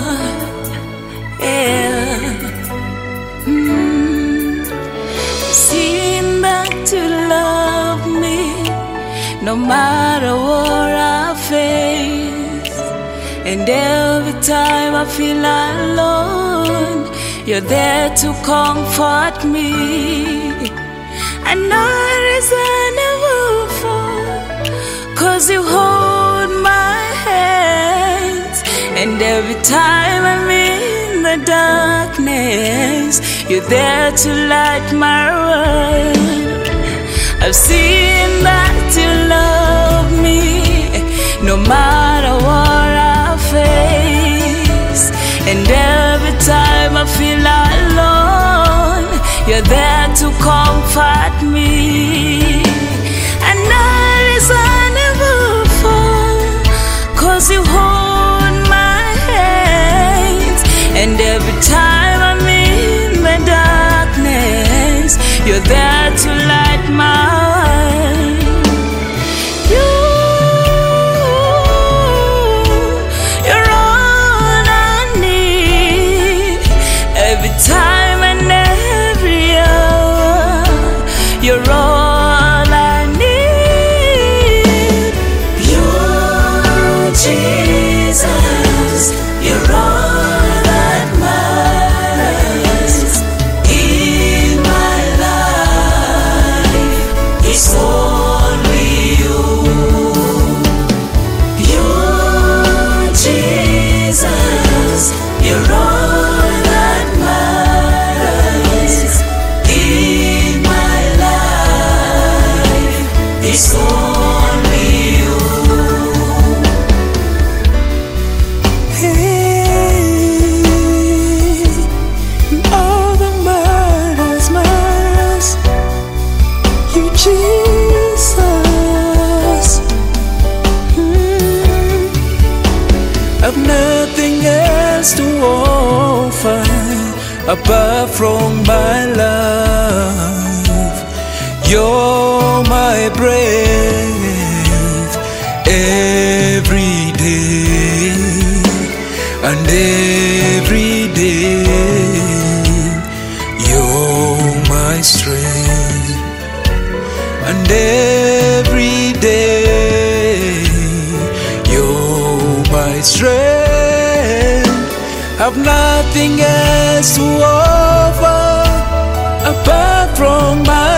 Yeah. Seeing that you love me no matter what I face, and every time I feel alone, you're there to comfort me. I know it's never fall, 'cause you hold my hands, and every time I'm in the darkness, you're there to light my world. I've seen that you love me no matter what I face, and every time I feel alone, you're there to comfort me. I know this I never fall, 'cause you hold my hands, and every time I'm in the darkness, you're there to light my world. You're all I need, every time and every hour. You're all I need. You're Jesus. You're all that matters in my life. It's only you. You're Jesus. You're all that matters in my life. It's only you. Hey, all that matters, you Jesus. I've nothing else to offer apart from my love. You're my breath every day, and every day you're my strength, and every day you're my strength. I've nothing else to offer apart from my